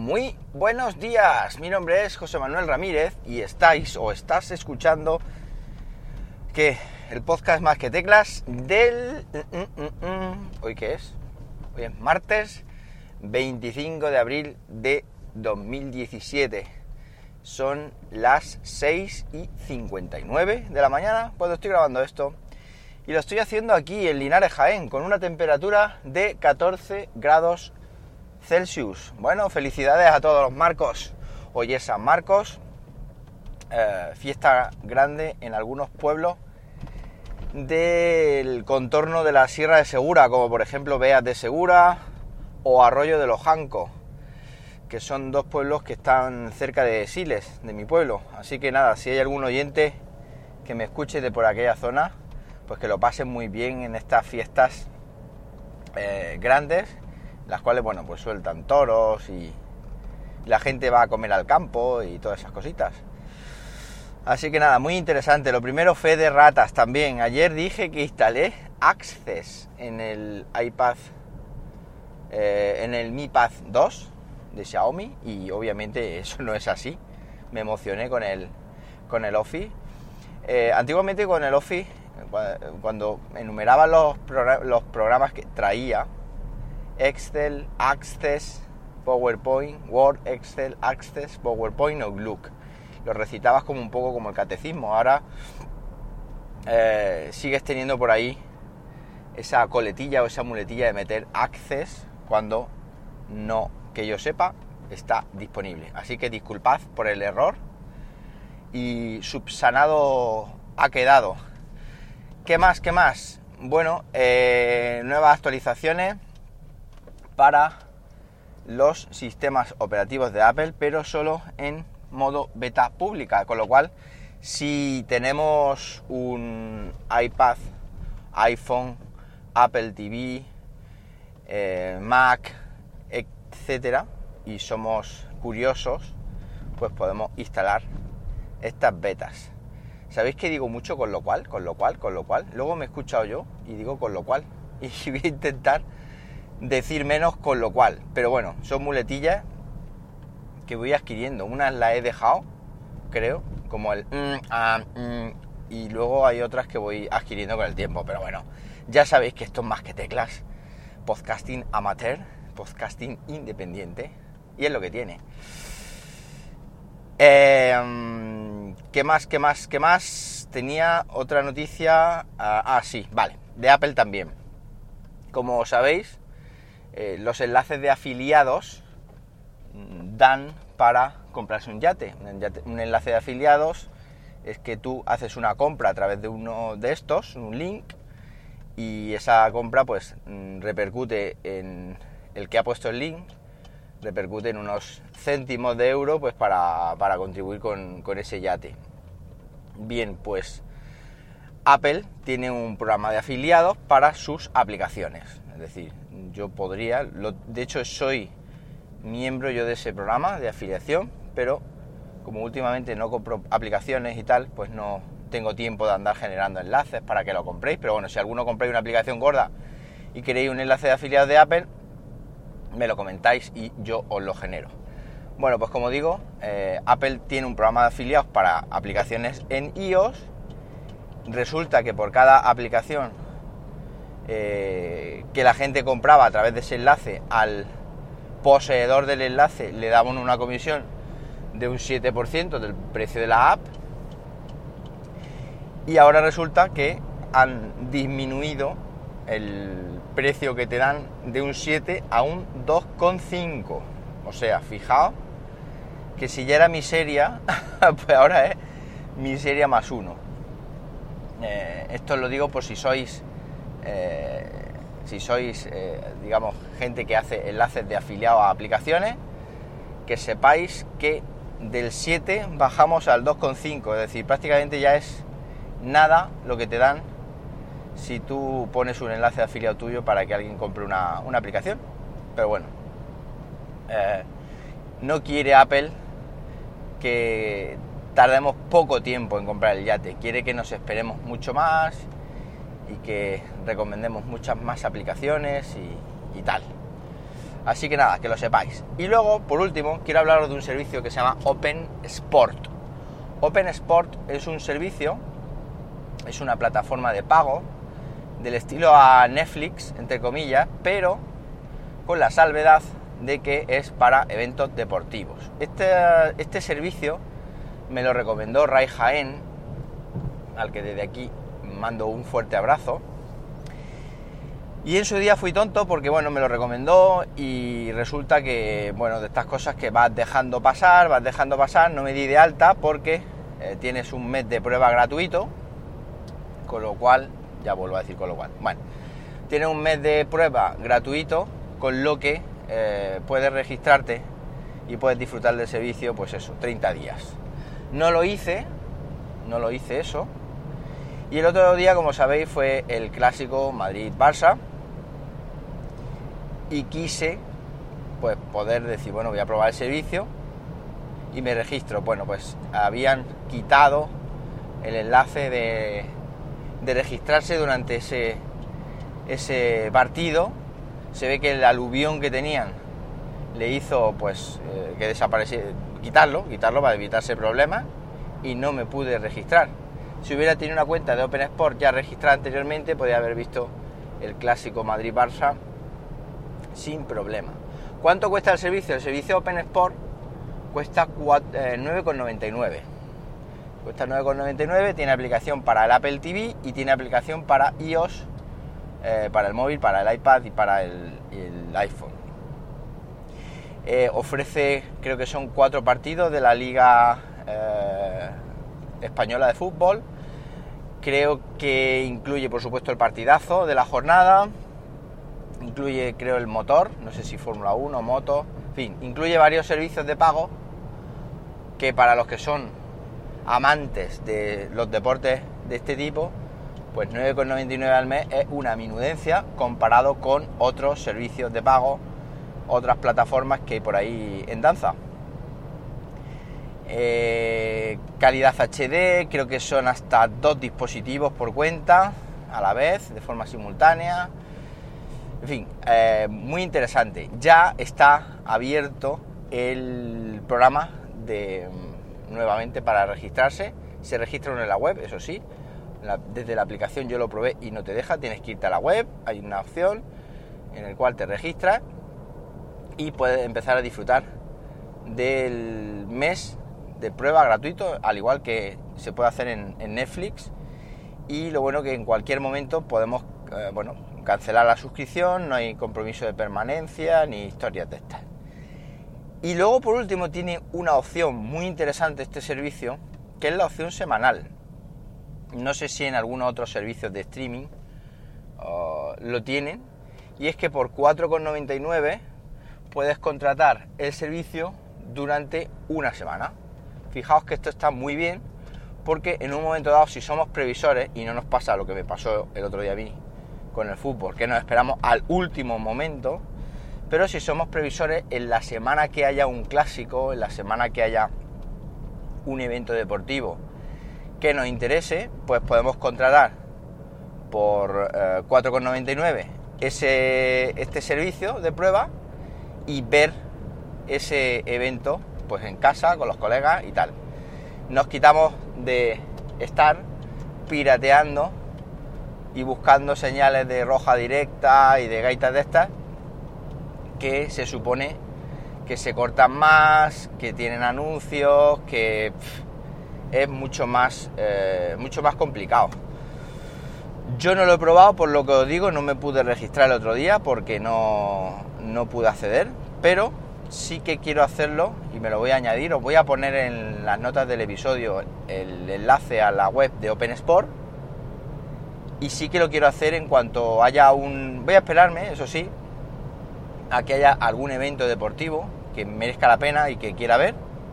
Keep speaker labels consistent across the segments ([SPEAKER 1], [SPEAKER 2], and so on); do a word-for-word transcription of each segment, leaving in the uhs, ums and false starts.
[SPEAKER 1] Muy buenos días, mi nombre es José Manuel Ramírez y estáis o estás escuchando que el podcast Más que Teclas del... ¿Hoy qué es? Hoy es martes veinticinco de abril de dos mil diecisiete. Son las seis y cincuenta y nueve de la mañana cuando estoy grabando esto y lo estoy haciendo aquí en Linares, Jaén, con una temperatura de catorce grados Celsius. Bueno, felicidades a todos los Marcos. Hoy es San Marcos, eh, fiesta grande en algunos pueblos del contorno de la Sierra de Segura, como por ejemplo Beas de Segura o Arroyo de los Jancos, que son dos pueblos que están cerca de Siles, de mi pueblo. Así que nada, si hay algún oyente que me escuche de por aquella zona, pues que lo pasen muy bien en estas fiestas eh, grandes, las cuales, bueno, pues sueltan toros y la gente va a comer al campo y todas esas cositas. Así que nada, muy interesante. Lo primero, fe de ratas también. Ayer dije que instalé Access en el iPad, eh, en el Mi Pad dos de Xiaomi, y obviamente eso no es así. Me emocioné con el, con el Office. Eh, antiguamente con el Office, cuando enumeraba los, progr- los programas que traía, Excel, Access, PowerPoint, Word, Excel, Access, PowerPoint o Outlook. Lo recitabas como un poco como el catecismo. Ahora eh, sigues teniendo por ahí esa coletilla o esa muletilla de meter Access cuando no, que yo sepa, está disponible. Así que disculpad por el error y subsanado ha quedado. ¿Qué más? ¿Qué más? Bueno, eh, nuevas actualizaciones para los sistemas operativos de Apple, pero solo en modo beta pública, con lo cual si tenemos un iPad, iPhone, Apple T V, eh, Mac, etcétera, y somos curiosos, pues podemos instalar estas betas. ¿Sabéis que digo mucho con lo cual? Con lo cual, con lo cual. Luego me he escuchado yo y digo con lo cual. Y voy a intentar decir menos con lo cual. Pero bueno, son muletillas que voy adquiriendo. Unas las he dejado, creo, como el mm, ah, mm, y luego hay otras que voy adquiriendo con el tiempo. Pero bueno, ya sabéis que esto es Más que Teclas. Podcasting amateur, podcasting independiente. Y es lo que tiene. Eh, ¿Qué más, qué más, qué más? Tenía otra noticia. Ah, ah, sí, vale. De Apple también. Como sabéis, eh, los enlaces de afiliados dan para comprarse un yate. Un, yate. un enlace de afiliados es que tú haces una compra a través de uno de estos, un link, y esa compra pues repercute en el que ha puesto el link, repercute en unos céntimos de euro pues para, para contribuir con, con ese yate. Bien, pues Apple tiene un programa de afiliados para sus aplicaciones. Es decir, yo podría, lo, de hecho soy miembro yo de ese programa de afiliación, pero como últimamente no compro aplicaciones y tal, pues no tengo tiempo de andar generando enlaces para que lo compréis. Pero bueno, si alguno compráis una aplicación gorda y queréis un enlace de afiliados de Apple, me lo comentáis y yo os lo genero. Bueno, pues como digo, eh, Apple tiene un programa de afiliados para aplicaciones en iOS. Resulta que por cada aplicación eh, que la gente compraba a través de ese enlace, al poseedor del enlace le daban una comisión de un siete por ciento del precio de la app. Y ahora resulta que han disminuido el precio que te dan de un siete a un dos coma cinco. O sea, fijaos que si ya era miseria, pues ahora es miseria más uno. Eh, esto os lo digo por si sois, eh, si sois, eh, digamos, gente que hace enlaces de afiliados a aplicaciones, que sepáis que del siete bajamos al dos coma cinco. Es decir, prácticamente ya es nada lo que te dan si tú pones un enlace de afiliado tuyo para que alguien compre una, una aplicación. Pero bueno, eh, no quiere Apple que tardemos poco tiempo en comprar el yate, quiere que nos esperemos mucho más y que recomendemos muchas más aplicaciones y, y tal. Así que nada, que lo sepáis. Y luego, por último, quiero hablaros de un servicio que se llama Open Sport. Open Sport es un servicio, es una plataforma de pago del estilo a Netflix, entre comillas, pero con la salvedad de que es para eventos deportivos. Este, este servicio me lo recomendó Ray Jaén, al que desde aquí mando un fuerte abrazo. Y en su día fui tonto porque, bueno, me lo recomendó y resulta que, bueno, de estas cosas que vas dejando pasar, vas dejando pasar, no me di de alta porque eh, tienes un mes de prueba gratuito, con lo cual, ya vuelvo a decir con lo cual, bueno, tienes un mes de prueba gratuito, con lo que eh, puedes registrarte y puedes disfrutar del servicio, pues eso, treinta días. No lo hice, no lo hice eso, y el otro día, como sabéis, fue el clásico Madrid-Barça, y quise pues poder decir, bueno, voy a probar el servicio y me registro. Bueno, pues habían quitado el enlace de, de registrarse durante ese, ese partido. Se ve que el aluvión que tenían le hizo pues eh, que desapareciera, quitarlo, quitarlo para evitarse problemas, y no me pude registrar. Si hubiera tenido una cuenta de Open Sport ya registrada anteriormente, podría haber visto el clásico Madrid-Barça sin problema. ¿Cuánto cuesta el servicio? El servicio Open Sport cuesta nueve con noventa y nueve. Cuesta nueve con noventa y nueve, tiene aplicación para el Apple T V y tiene aplicación para iOS, eh, para el móvil, para el iPad y para el, el iPhone. Eh, ofrece, creo que son cuatro partidos de la Liga eh, Española de Fútbol. Creo que incluye, por supuesto, el partidazo de la jornada. Incluye, creo, el motor, no sé si Fórmula uno, moto, en fin, incluye varios servicios de pago que para los que son amantes de los deportes de este tipo, pues nueve con noventa y nueve al mes es una minudencia comparado con otros servicios de pago, otras plataformas que hay por ahí en danza. Eh, calidad H D, creo que son hasta dos dispositivos por cuenta a la vez, de forma simultánea. En fin, eh, muy interesante. Ya está abierto el programa de nuevamente para registrarse. Se registra uno en la web, eso sí. La, desde la aplicación yo lo probé y no te deja. Tienes que irte a la web. Hay una opción en la cual te registras y puedes empezar a disfrutar del mes de prueba gratuito, al igual que se puede hacer en, en Netflix. Y lo bueno que en cualquier momento podemos, eh, bueno, cancelar la suscripción, no hay compromiso de permanencia ni historias de estas. Y luego, por último, tiene una opción muy interesante este servicio, que es la opción semanal. No sé si en algunos otros servicios de streaming uh, lo tienen, y es que por cuatro con noventa y nueve puedes contratar el servicio durante una semana. Fijaos que esto está muy bien, porque en un momento dado, si somos previsores, y no nos pasa lo que me pasó el otro día a mí con el fútbol, que nos esperamos al último momento, pero si somos previsores, en la semana que haya un clásico, en la semana que haya un evento deportivo que nos interese, pues podemos contratar por eh, cuatro con noventa y nueve ese, este servicio de prueba y ver ese evento pues en casa, con los colegas y tal. Nos quitamos de estar pirateando y buscando señales de roja directa y de gaitas de estas que se supone que se cortan más, que tienen anuncios, que pff, es mucho más eh, mucho más complicado. Yo no lo he probado, por lo que os digo, no me pude registrar el otro día porque no, no pude acceder, pero sí que quiero hacerlo y me lo voy a añadir. Os voy a poner en las notas del episodio el enlace a la web de Open Sport. Y sí que lo quiero hacer en cuanto haya un... Voy a esperarme, eso sí, a que haya algún evento deportivo que merezca la pena y que quiera ver.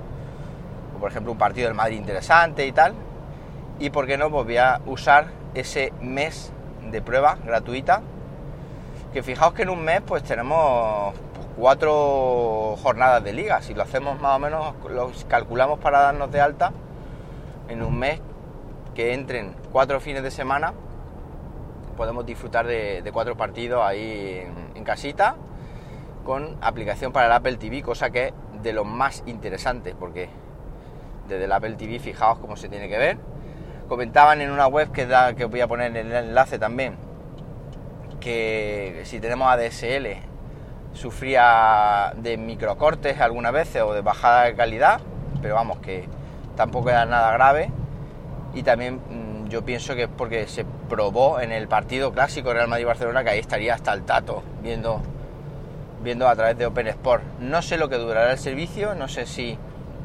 [SPEAKER 1] O por ejemplo un partido del Madrid interesante y tal. Y por qué no, pues voy a usar ese mes de prueba gratuita. Que fijaos que en un mes pues tenemos pues, cuatro jornadas de liga. Si lo hacemos más o menos, lo calculamos para darnos de alta, en un mes que entren cuatro fines de semana, podemos disfrutar de, de cuatro partidos ahí en, en casita, con aplicación para el Apple T V, cosa que es de lo más interesante, porque desde el Apple T V fijaos cómo se tiene que ver. Comentaban en una web que, da, que os voy a poner el enlace también, que si tenemos A D S L sufría de microcortes algunas veces o de bajada de calidad, pero vamos, que tampoco era nada grave. Y también mmm, yo pienso que es porque se probó en el partido clásico Real Madrid-Barcelona, que ahí estaría hasta el tato viendo, viendo a través de Open Sport. No sé lo que durará el servicio, no sé si,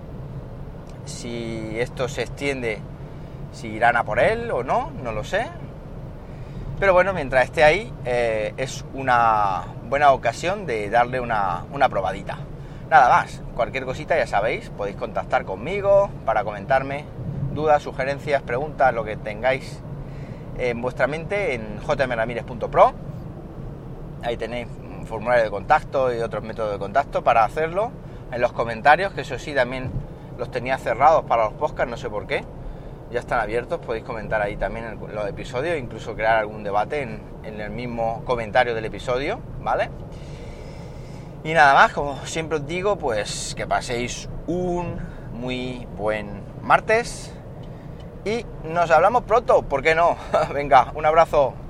[SPEAKER 1] si esto se extiende, si irán a por él o no, no lo sé. Pero bueno, mientras esté ahí, eh, es una buena ocasión de darle una, una probadita. Nada más, cualquier cosita ya sabéis, podéis contactar conmigo para comentarme dudas, sugerencias, preguntas, lo que tengáis en vuestra mente en j m ramírez punto pro. Ahí tenéis un formulario de contacto y otros métodos de contacto para hacerlo. En los comentarios, que eso sí, también los tenía cerrados para los podcasts, no sé por qué. Ya están abiertos, podéis comentar ahí también los episodios, incluso crear algún debate en, en el mismo comentario del episodio, ¿vale? Y nada más, como siempre os digo, pues que paséis un muy buen martes y nos hablamos pronto, ¿por qué no? Venga, un abrazo.